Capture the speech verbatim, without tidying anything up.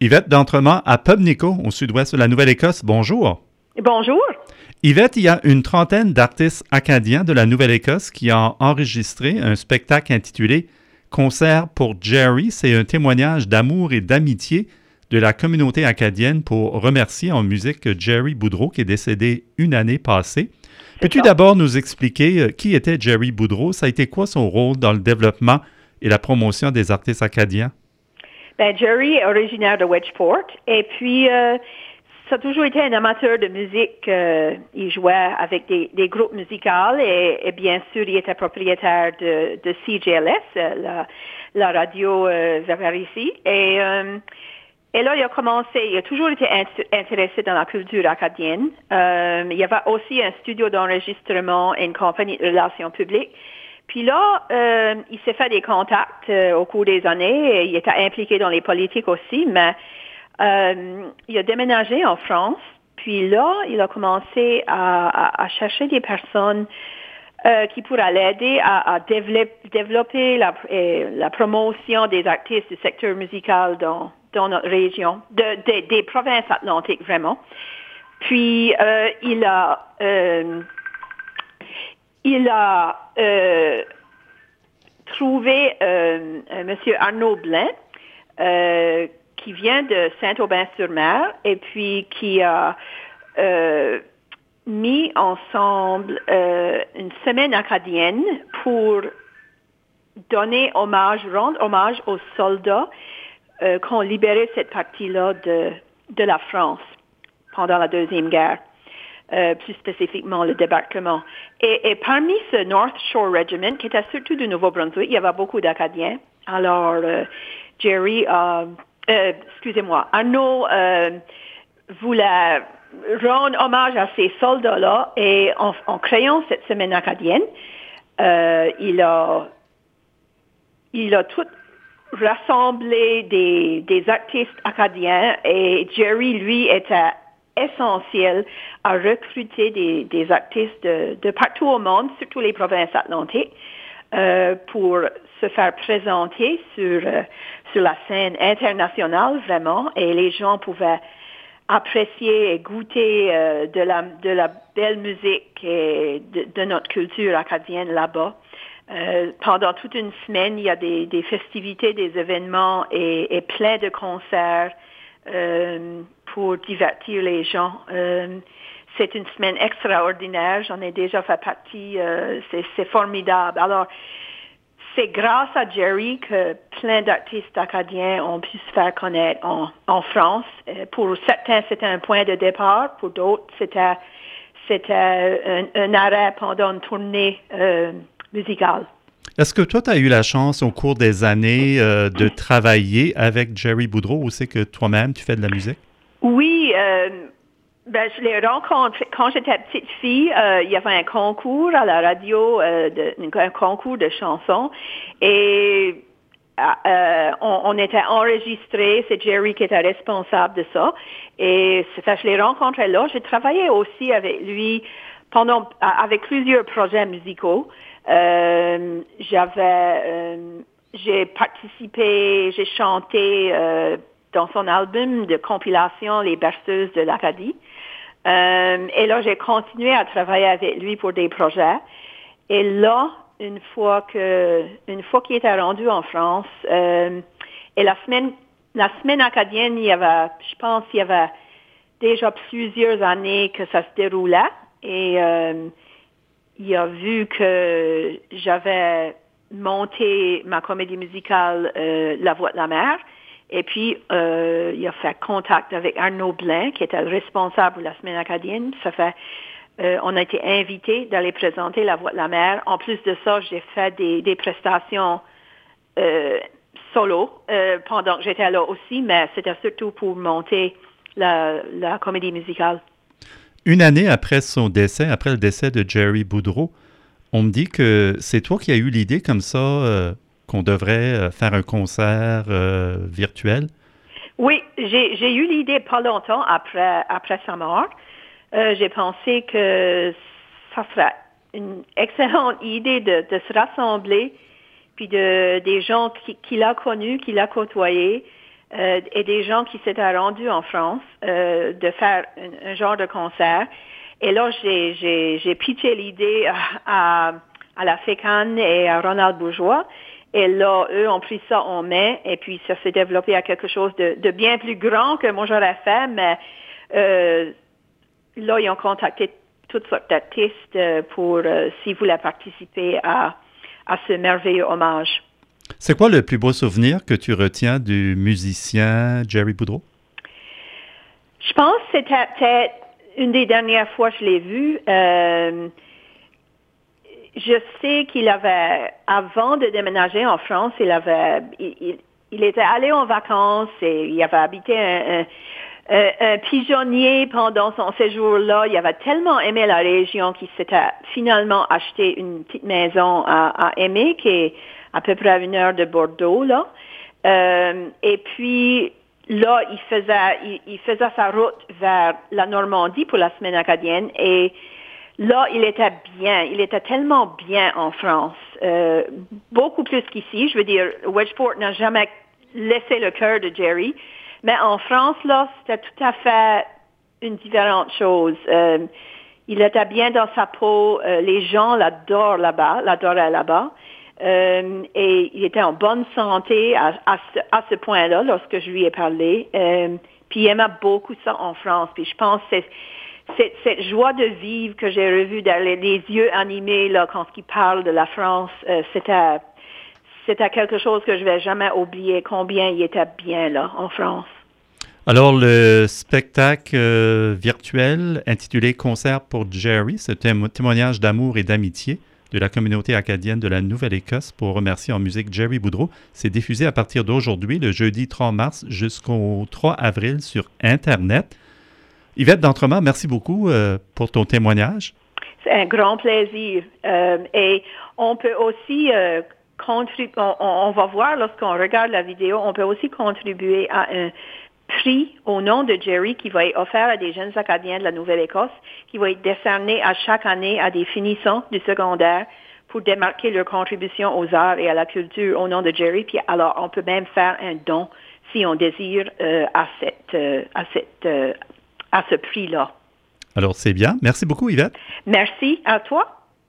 Yvette d'Entremont à Pubnico, au sud-ouest de la Nouvelle-Écosse. Bonjour. Bonjour. Yvette, il y a une trentaine d'artistes acadiens de la Nouvelle-Écosse qui ont enregistré un spectacle intitulé « Concert pour Jerry ». C'est un témoignage d'amour et d'amitié de la communauté acadienne pour remercier en musique Jerry Boudreau, qui est décédé une année passée. Peux-tu ça. d'abord nous expliquer qui était Jerry Boudreau? Ça a été quoi son rôle dans le développement et la promotion des artistes acadiens? Ben, Jerry est originaire de Wedgeport et puis euh, ça a toujours été un amateur de musique. Euh, il jouait avec des, des groupes musicaux et, et bien sûr, il était propriétaire de, de C J L S, la, la radio euh, vers ici. Et, euh, et là, il a commencé, il a toujours été int- intéressé dans la culture acadienne. Euh, il y avait aussi un studio d'enregistrement et une compagnie de relations publiques. Puis là, euh, il s'est fait des contacts euh, au cours des années. Et il était impliqué dans les politiques aussi, mais euh, il a déménagé en France. Puis là, il a commencé à, à, à chercher des personnes euh, qui pourraient l'aider à, à développer, développer la, euh, la promotion des artistes du secteur musical dans, dans notre région, de, de, des provinces atlantiques vraiment. Puis euh, il a... Euh, Il a euh, trouvé euh, M. Arnaud Blain, euh, qui vient de Saint-Aubin-sur-Mer, et puis qui a euh, mis ensemble euh, une semaine acadienne pour donner hommage, rendre hommage aux soldats euh, qui ont libéré cette partie-là de, de la France pendant la Deuxième Guerre. Euh, plus spécifiquement le débarquement. Et, et parmi ce North Shore Regiment, qui était surtout du Nouveau-Brunswick, il y avait beaucoup d'Acadiens. Alors, euh, Jerry, euh, euh, excusez-moi, Arnaud euh, voulait rendre hommage à ces soldats-là et en, en créant cette semaine acadienne, euh, il a, il a tout rassemblé des, des artistes acadiens et Jerry, lui, était essentiel à recruter des, des artistes de, de partout au monde, surtout les provinces atlantiques, euh, pour se faire présenter sur, euh, sur la scène internationale, vraiment, et les gens pouvaient apprécier et goûter euh, de, la, de la belle musique et de, de notre culture acadienne là-bas. Euh, pendant toute une semaine, il y a des, des festivités, des événements et, et plein de concerts Euh, pour divertir les gens. Euh, c'est une semaine extraordinaire. J'en ai déjà fait partie. Euh, c'est, c'est formidable. Alors, c'est grâce à Jerry que plein d'artistes acadiens ont pu se faire connaître en, en France. Euh, pour certains, c'était un point de départ. Pour d'autres, c'était, c'était un, un arrêt pendant une tournée euh, musicale. Est-ce que toi, tu as eu la chance au cours des années euh, de travailler avec Jerry Boudreau ou c'est que toi-même, tu fais de la musique? Oui, euh, ben, je l'ai rencontré quand j'étais petite fille. Euh, il y avait un concours à la radio, euh, de, un concours de chansons. Et euh, on, on était enregistrés. C'est Jerry qui était responsable de ça. Et c'est ça, je l'ai rencontré là. J'ai travaillé aussi avec lui pendant avec plusieurs projets musicaux. Euh, j'avais, euh, j'ai participé, j'ai chanté euh, dans son album de compilation Les Berceuses de l'Acadie. Euh, et là, j'ai continué à travailler avec lui pour des projets. Et là, une fois que, une fois qu'il était rendu en France, euh, et la semaine, la semaine acadienne, il y avait, je pense, il y avait déjà plusieurs années que ça se déroulait. Et euh, il a vu que j'avais monté ma comédie musicale euh, La Voix de la mer. Et puis, euh, il a fait contact avec Arnaud Blain, qui était le responsable de la Semaine acadienne. Ça fait, euh, on a été invités d'aller présenter La Voix de la mer. En plus de ça, j'ai fait des, des prestations euh, solo euh, pendant que j'étais là aussi, mais c'était surtout pour monter la, la comédie musicale. Une année après son décès, après le décès de Jerry Boudreau, on me dit que c'est toi qui as eu l'idée comme ça euh, qu'on devrait faire un concert euh, virtuel. Oui, j'ai, j'ai eu l'idée pas longtemps après, après sa mort. Euh, j'ai pensé que ça serait une excellente idée de, de se rassembler, puis de des gens qui, qu'il a connus, qu'il a côtoyés, euh, et des gens qui s'étaient rendus en France euh, de faire un, un genre de concert. Et là, j'ai, j'ai, j'ai pitché l'idée à, à, à la Fécane et à Ronald Bourgeois. Et là, eux ont pris ça en main et puis ça s'est développé à quelque chose de, de bien plus grand que moi j'aurais fait. Mais euh, là, ils ont contacté toutes sortes d'artistes pour euh, s'ils voulaient participer à, à ce merveilleux hommage. C'est quoi le plus beau souvenir que tu retiens du musicien Jerry Boudreau? Je pense que c'était peut-être une des dernières fois que je l'ai vu. Euh, je sais qu'il avait, avant de déménager en France, il avait, il, il, il était allé en vacances et il avait habité un, un, un, un pigeonnier pendant son séjour là. Il avait tellement aimé la région qu'il s'était finalement acheté une petite maison à, à Aimé, qui est à peu près à une heure de Bordeaux, là. Euh, et puis, là, il faisait, il, il faisait sa route vers la Normandie pour la semaine acadienne et là, il était bien. Il était tellement bien en France. Euh, beaucoup plus qu'ici. Je veux dire, Wedgeport n'a jamais laissé le cœur de Jerry. Mais en France, là, c'était tout à fait une différente chose. Euh, il était bien dans sa peau. Euh, les gens l'adorent là-bas, l'adoraient là-bas. Euh, et il était en bonne santé à, à ce, à ce point-là lorsque je lui ai parlé. Euh, puis il aimait beaucoup ça en France. Puis je pense que c'est cette, cette joie de vivre que j'ai revue dans les, les yeux animés là quand il parle de la France, euh, c'était c'était quelque chose que je vais jamais oublier combien il était bien là en France. Alors, le spectacle euh, virtuel intitulé Concert pour Jerry, c'est un témoignage d'amour et d'amitié de la communauté acadienne de la Nouvelle-Écosse pour remercier en musique Jerry Boudreau. C'est diffusé à partir d'aujourd'hui, le jeudi trois mars jusqu'au trois avril sur Internet. Yvette d'Entremont, merci beaucoup euh, pour ton témoignage. C'est un grand plaisir. Euh, et on peut aussi euh, contribuer, on, on va voir lorsqu'on regarde la vidéo, on peut aussi contribuer à un prix au nom de Jerry qui va être offert à des jeunes Acadiens de la Nouvelle-Écosse, qui va être décerné à chaque année à des finissants du secondaire pour démarquer leur contribution aux arts et à la culture au nom de Jerry. Puis alors, on peut même faire un don si on désire euh, à cette, euh, à cette, euh, à ce prix-là. Alors, c'est bien. Merci beaucoup, Yvette. Merci à toi.